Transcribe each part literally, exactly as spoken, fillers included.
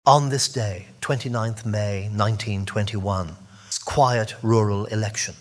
On this day, twenty-ninth May nineteen twenty-one, quiet rural election.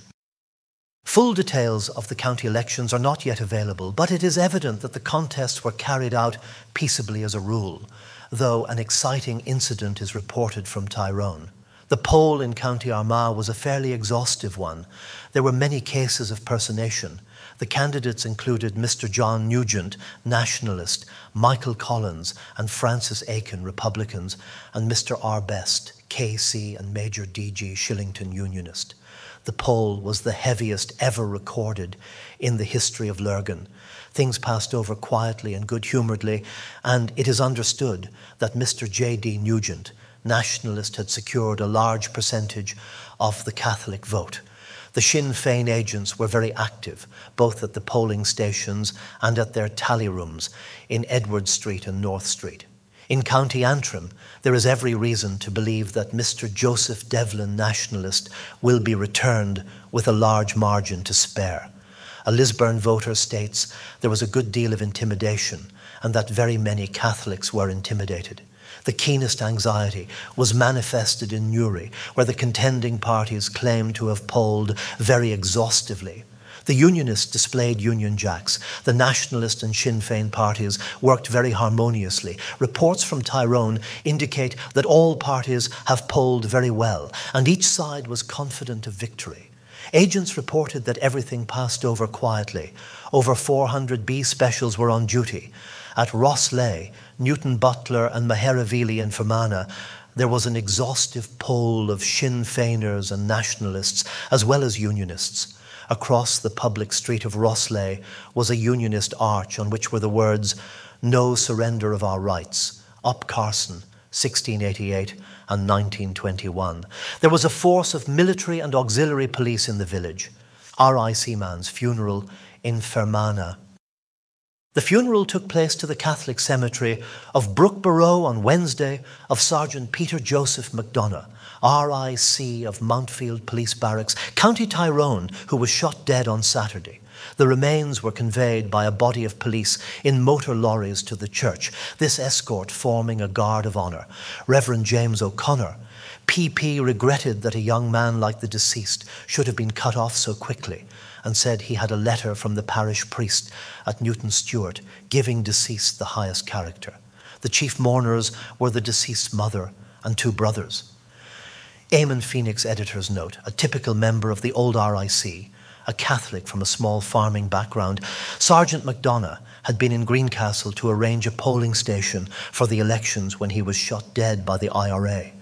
Full details of the county elections are not yet available, but it is evident that the contests were carried out peaceably as a rule, though an exciting incident is reported from Tyrone. The poll in County Armagh was a fairly exhaustive one. There were many cases of personation. The candidates included Mister John Nugent, Nationalist, Michael Collins and Francis Aiken, Republicans, and Mister R. Best, K C and Major D G Shillington, Unionist. The poll was the heaviest ever recorded in the history of Lurgan. Things passed over quietly and good-humouredly, and it is understood that Mister J D Nugent, Nationalist, had secured a large percentage of the Catholic vote. The Sinn Féin agents were very active, both at the polling stations and at their tally rooms in Edward Street and North Street. In County Antrim, there is every reason to believe that Mister Joseph Devlin, Nationalist, will be returned with a large margin to spare. A Lisburn voter states there was a good deal of intimidation and that very many Catholics were intimidated. The keenest anxiety was manifested in Newry, where the contending parties claimed to have polled very exhaustively. The Unionists displayed Union Jacks. The Nationalist and Sinn Féin parties worked very harmoniously. Reports from Tyrone indicate that all parties have polled very well, and each side was confident of victory. Agents reported that everything passed over quietly. Over four hundred B specials were on duty. At Rosslea, Newton Butler and Maheravili in Fermanagh, there was an exhaustive poll of Sinn Féiners and Nationalists, as well as Unionists. Across the public street of Rosslea was a Unionist arch on which were the words, "No surrender of our rights, Up Carson, sixteen eighty-eight and nineteen twenty-one. There was a force of military and auxiliary police in the village. R I Seaman's funeral in Fermanagh. The funeral took place to the Catholic cemetery of Brookborough on Wednesday of Sergeant Peter Joseph McDonough, R I C of Mountfield Police Barracks, County Tyrone, who was shot dead on Saturday. The remains were conveyed by a body of police in motor lorries to the church, this escort forming a guard of honour. Reverend James O'Connor, P P, regretted that a young man like the deceased should have been cut off so quickly, and said he had a letter from the parish priest at Newton Stewart giving deceased the highest character. The chief mourners were the deceased's mother and two brothers. Eamon Phoenix editor's note, a typical member of the old R I C, a Catholic from a small farming background, Sergeant McDonough had been in Greencastle to arrange a polling station for the elections when he was shot dead by the I R A.